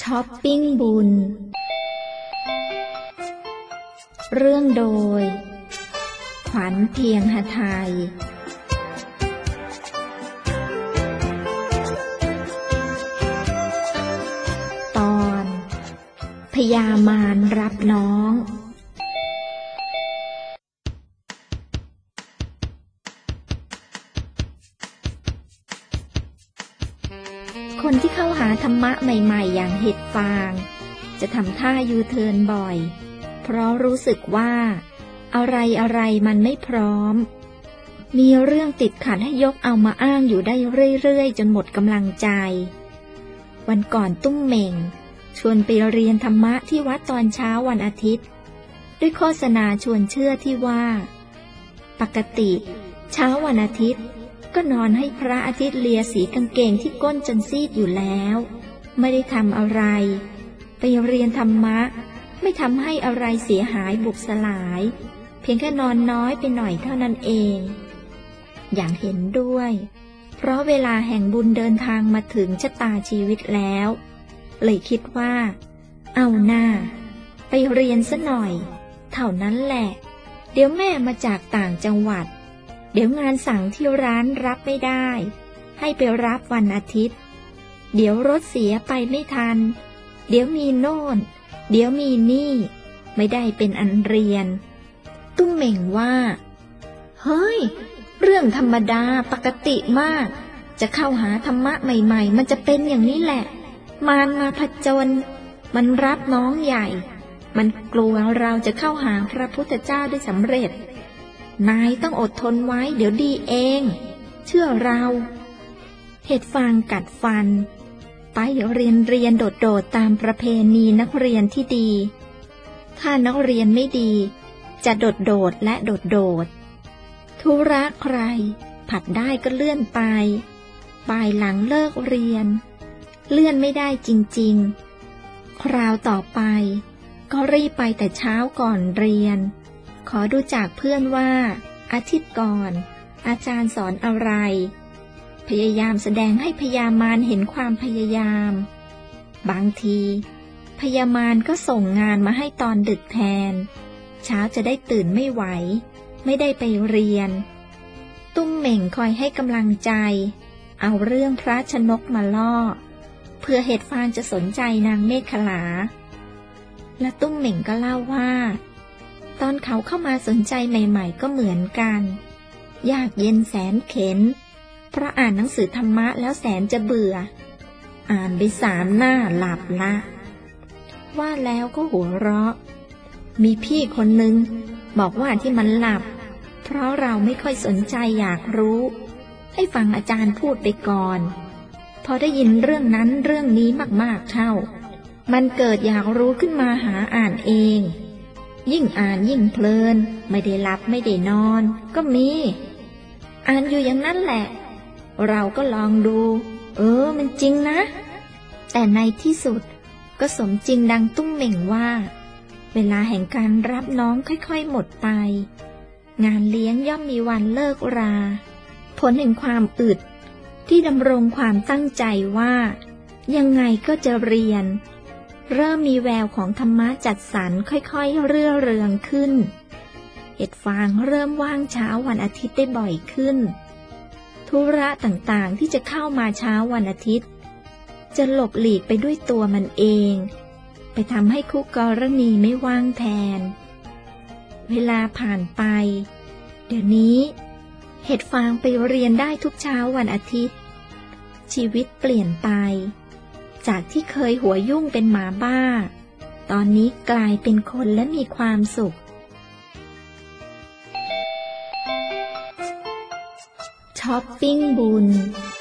ช้อปปิ้งบุญเรื่องโดยขวัญเพียงหไทยตอนพญามารรับน้องคนที่เข้าหาธรรมะใหม่ๆอย่างเห็ดฟางจะทำท่ายูเทิร์นบ่อยเพราะรู้สึกว่าอะไรมันไม่พร้อมมีเรื่องติดขัดให้ยกเอามาอ้างอยู่ได้เรื่อยๆจนหมดกำลังใจวันก่อนตุ้มเหม่งชวนไปเรียนธรรมะที่วัดตอนเช้าวันอาทิตย์ด้วยโฆษณาชวนเชื่อที่ว่าปกติเช้าวันอาทิตย์ก็นอนให้พระอาทิตย์เลียสีกางเกงที่ก้นจนซีดอยู่แล้วไม่ได้ทำอะไรไปเรียนธรรมะไม่ทำให้อะไรเสียหายบุบสลายเพียงแค่นอนน้อยไปหน่อยเท่านั้นเองอย่างเห็นด้วยเพราะเวลาแห่งบุญเดินทางมาถึงชะตาชีวิตแล้วเลยคิดว่าเอาหน้าไปเรียนซะหน่อยเท่านั้นแหละเดี๋ยวแม่มาจากต่างจังหวัดเดี๋ยวงานสั่งที่ร้านรับไม่ได้ให้ไปรับวันอาทิตย์เดี๋ยวรถเสียไปไม่ทันเดี๋ยวมีโน่นเดี๋ยวมีนี่ไม่ได้เป็นอันเรียนตุ้มเหม่งว่าเฮ้ยเรื่องธรรมดาปกติมากจะเข้าหาธรรมะใหม่ๆมันจะเป็นอย่างนี้แหละมารมาผจญมันรับน้องใหญ่มันกลัวเราจะเข้าหาพระพุทธเจ้าได้สำเร็จนายต้องอดทนไว้เดี๋ยวดีเองเชื่อเราเห็ดฟางกัดฟันไปเรียนโดดตามประเพณีนักเรียนที่ดีถ้านักเรียนไม่ดีจะโดดและโดดธุระใครผัดได้ก็เลื่อนไปบ่ายหลังเลิกเรียนเลื่อนไม่ได้จริงๆคราวต่อไปก็รีบไปแต่เช้าก่อนเรียนขอดูจากเพื่อนว่าอาทิตย์ก่อนอาจารย์สอนอะไรพยายามแสดงให้พญามารเห็นความพยายามบางทีพญามารก็ส่งงานมาให้ตอนดึกแทนเช้าจะได้ตื่นไม่ไหวไม่ได้ไปเรียนตุ้มเหม่งคอยให้กำลังใจเอาเรื่องพระชนกมาล่อเพื่อเห็ดฟางจะสนใจนางเมขลาและตุ้มเหม่งก็เล่าว่าตอนเขาเข้ามาสนใจใหม่ๆก็เหมือนกันยากเย็นแสนเข็ญเพราะอ่านหนังสือธรรมะแล้วแสนจะเบื่ออ่านไป3 หน้าหลับละว่าแล้วก็หัวเราะมีพี่คนนึงบอกว่าที่มันหลับเพราะเราไม่ค่อยสนใจอยากรู้ให้ฟังอาจารย์พูดไปก่อนพอได้ยินเรื่องนั้นเรื่องนี้มากๆเข้ามันเกิดอยากรู้ขึ้นมาหาอ่านเองยิ่งอ่านยิ่งเพลินไม่ได้หลับไม่ได้นอนก็มีอ่านอยู่อย่างนั้นแหละเราก็ลองดูมันจริงนะแต่ในที่สุดก็สมจริงดังตุ้มเหม่งว่าเวลาแห่งการรับน้องค่อยๆหมดไปงานเลี้ยงย่อมมีวันเลิกราผลแห่งความอึดที่ดำรงความตั้งใจว่ายังไงก็จะเรียนเริ่มมีแววของธรรมะจัดสรรค่อยๆเรื่อเรืองขึ้นเห็ดฟางเริ่มว่างเช้าวันอาทิตย์ได้บ่อยขึ้นธุระต่างๆที่จะเข้ามาเช้าวันอาทิตย์จะหลบหลีกไปด้วยตัวมันเองไปทำให้คู่กรณีไม่ว่างแทนเวลาผ่านไปเดี๋ยวนี้เห็ดฟางไปเรียนได้ทุกเช้าวันอาทิตย์ชีวิตเปลี่ยนไปจากที่เคยหัวยุ่งเป็นหมาบ้าตอนนี้กลายเป็นคนและมีความสุขช้อปปิ้งบุญ